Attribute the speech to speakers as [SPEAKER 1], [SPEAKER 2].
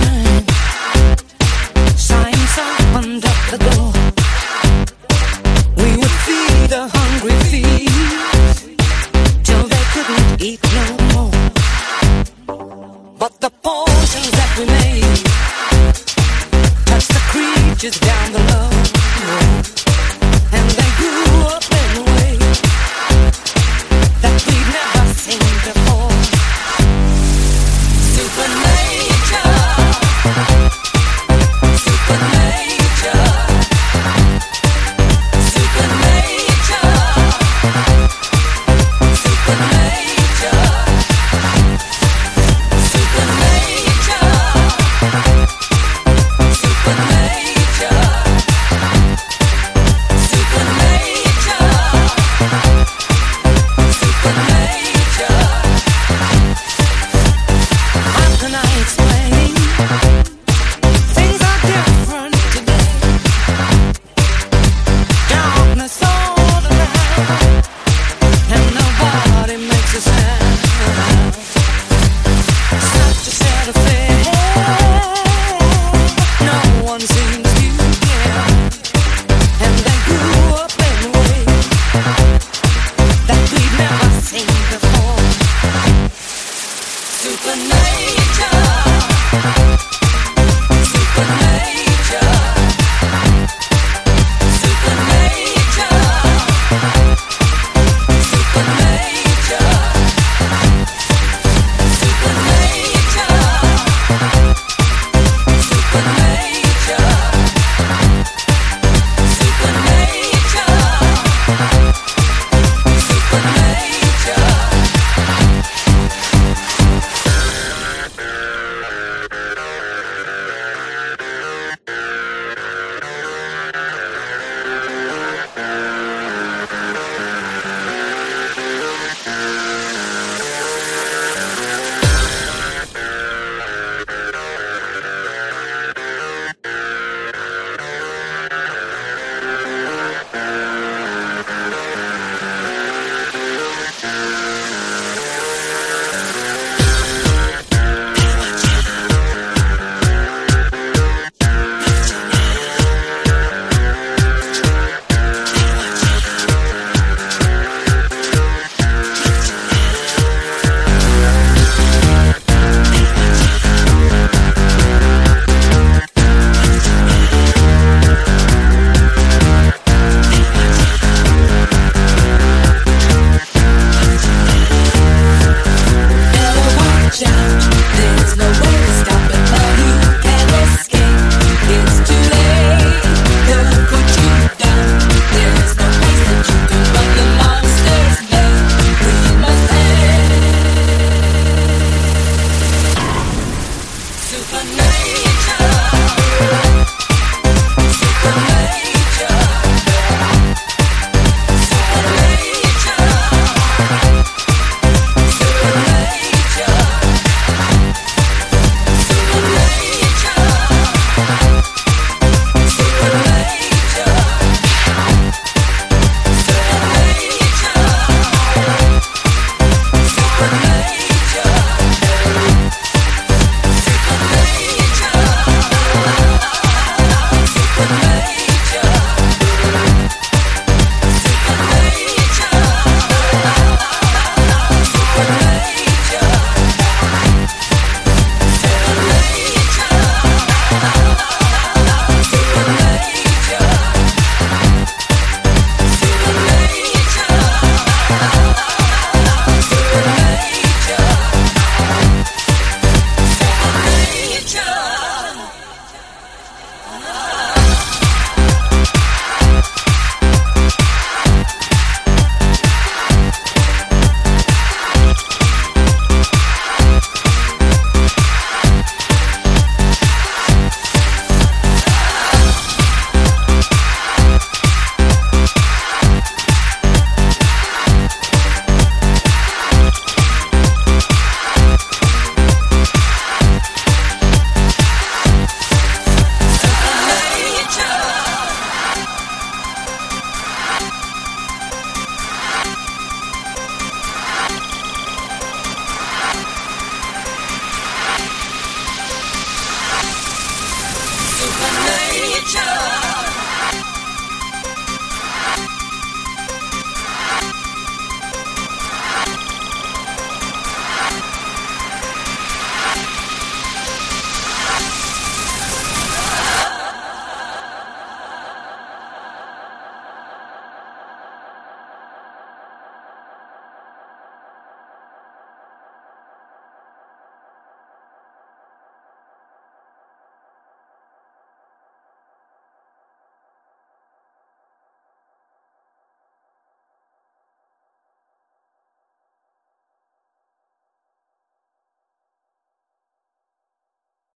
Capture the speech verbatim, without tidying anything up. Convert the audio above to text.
[SPEAKER 1] time. Signs opened up the door. We would feed the hungry feet till they couldn't eat no more. But the portions that we made touched the creatures down below, and they grew up in a way that we'd never seen before. Supernature, supernature, supernature, supernature, supernature, supernature, supernature, supernature. How can I explain? Things are different today. Darkness all around, and nobody makes a sound. Such a sad affair. No one seems to care, and they grew up in a way that we've never seen before. Supernature, supernature, supernature, supernature, supernature, supernature, supernature, there's no way to stop it, but you can't escape. It's too late. Look what you've done. There's no place that you can run. The monster's made. We must end. Supernature.